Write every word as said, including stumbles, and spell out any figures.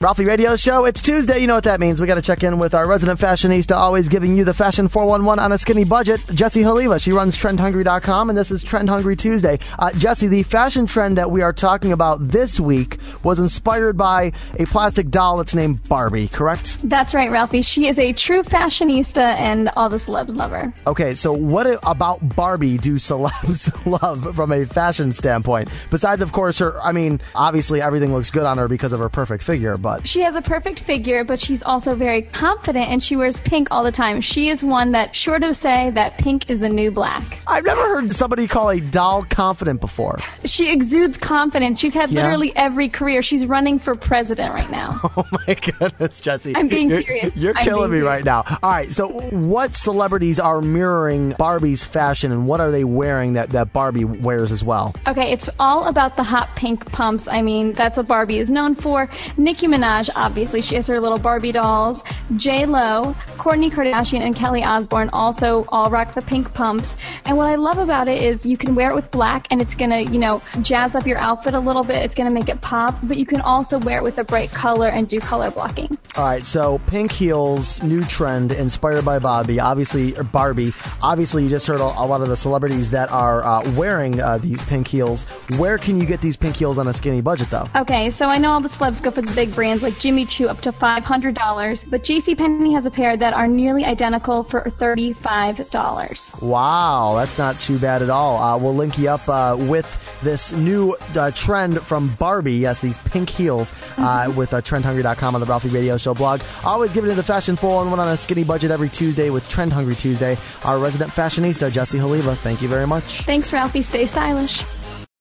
Ralphie Radio Show. It's Tuesday. You know what that means. We got to check in with our resident fashionista, always giving you the fashion four one one on a skinny budget, Jessie Haliva. She runs trend hungry dot com, and this is Trend Hungry Tuesday. Uh, Jessie, the fashion trend that we are talking about this week was inspired by a plastic doll that's named Barbie, correct? That's right, Ralphie. She is a true fashionista, and all the celebs love her. Okay, so what about Barbie do celebs love from a fashion standpoint? Besides, of course, her, I mean, obviously everything looks good on her because of her perfect figure, but... She has a perfect figure, but she's also very confident, and she wears pink all the time. She is one that sure to say that pink is the new black. I've never heard somebody call a doll confident before. She exudes confidence. She's had Yeah. literally every career. She's running for president right now. Oh my goodness, Jessie. I'm being You're- serious. You're I'm killing me being right serious. now. All right, so what celebrities are mirroring Barbie's fashion, and what are they wearing that, that Barbie wears as well? Okay, it's all about the hot pink pumps. I mean, that's what Barbie is known for. Nicki Minaj, obviously, she has her little Barbie dolls. J-Lo, Kourtney Kardashian, and Kelly Osbourne also all rock the pink pumps. And what I love about it is you can wear it with black, and it's gonna, you know, jazz up your outfit a little bit. It's gonna make it pop, but you can also wear it with a bright color and do color blocking. All right, so pink heels, new trend, inspired by Barbie. Obviously, or Barbie. Obviously, you just heard a, a lot of the celebrities that are uh, wearing uh, these pink heels. Where can you get these pink heels on a skinny budget, though? Okay, so I know all the celebs go for the big brands like Jimmy Choo up to five hundred dollars, but JCPenney has a pair that are nearly identical for thirty-five dollars. Wow, that's not too bad at all. Uh, we'll link you up uh, with this new uh, trend from Barbie. Yes, these pink heels uh, with uh, trend hungry dot com on the Ralphie Radio Show blog. Always giving you the fashion four one one on a skinny budget every Tuesday with Trend Hungry Tuesday. Our resident fashionista, Jessie Haliva. Thank you very much. Thanks, Ralphie. Stay stylish.